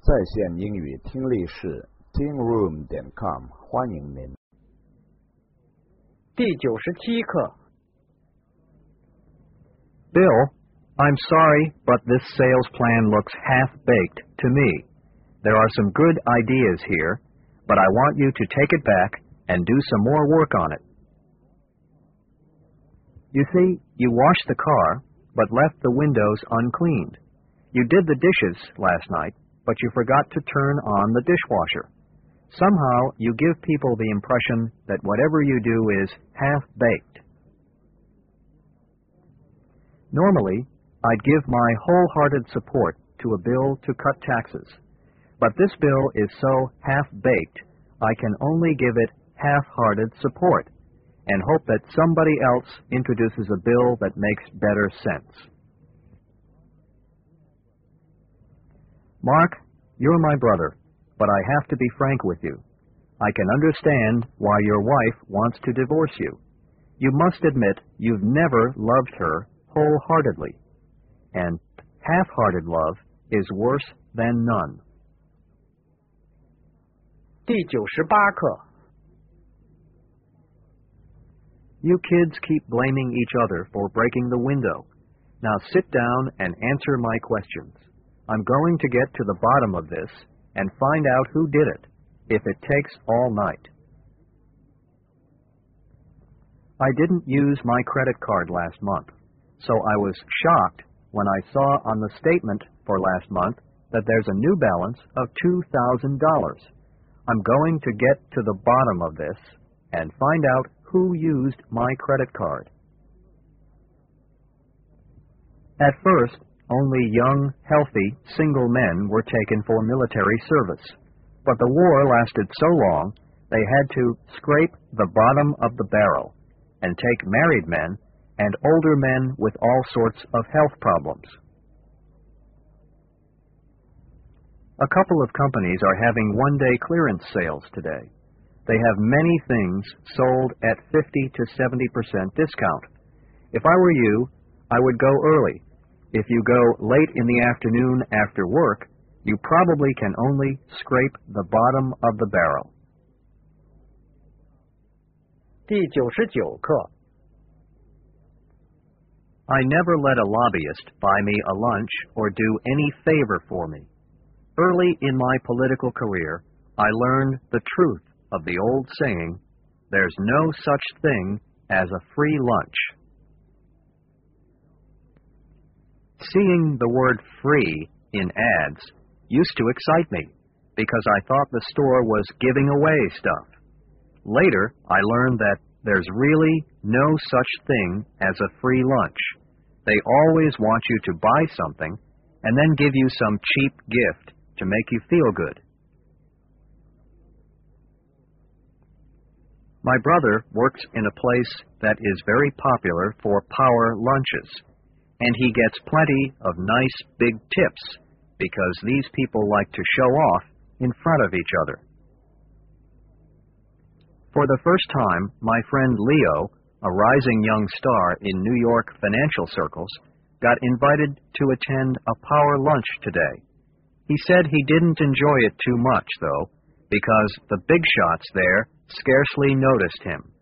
在线英语听力室 tingroom.com 欢迎您。 第97课 Bill, I'm sorry, but this sales plan looks half-baked to me. There are some good ideas here, but I want you to take it back and do some more work on it. You see, you washed the car, but left the windows uncleaned. You did the dishes last night, but you forgot to turn on the dishwasher. Somehow, you give people the impression that whatever you do is half-baked. Normally, I'd give my wholehearted support to a bill to cut taxes, but this bill is so half-baked, I can only give it half-hearted support and hope that somebody else introduces a bill that makes better sense. Mark, you're my brother, but I have to be frank with you. I can understand why your wife wants to divorce you. You must admit you've never loved her wholeheartedly, and half-hearted love is worse than none. 第98课 You kids keep blaming each other for breaking the window. Now sit down and answer my questions. I'm going to get to the bottom of this and find out who did it, if it takes all night. I didn't use my credit card last month, so I was shocked when I saw on the statement for last month that there's a new balance of $2,000. I'm going to get to the bottom of this and find out who used my credit card. At first, only young, healthy, single men were taken for military service, but the war lasted so long they had to scrape the bottom of the barrel and take married men and older men with all sorts of health problems. A couple of companies are having one-day clearance sales today. They have many things sold at 50 to 70% discount. If I were you, I would go early. If you go late in the afternoon after work, you probably can only scrape the bottom of the barrel. 第99课 I never let a lobbyist buy me a lunch or do any favor for me. Early in my political career, I learned the truth of the old saying, there's no such thing as a free lunch. Seeing the word free in ads used to excite me because I thought the store was giving away stuff. Later, I learned that there's really no such thing as a free lunch. They always want you to buy something and then give you some cheap gift to make you feel good. My brother works in a place that is very popular for power lunches, and he gets plenty of nice big tips because these people like to show off in front of each other. For the first time, my friend Leo, a rising young star in New York financial circles, got invited to attend a power lunch today. He said he didn't enjoy it too much, though, because the big shots there scarcely noticed him.